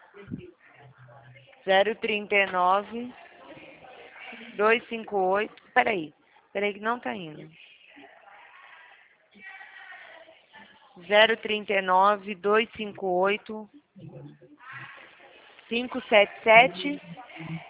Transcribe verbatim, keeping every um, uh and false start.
zero trinta e nove, dois cinco oito. Peraí, peraí que não tá indo. zero trinta e nove, dois cinco oito, cinco sete sete.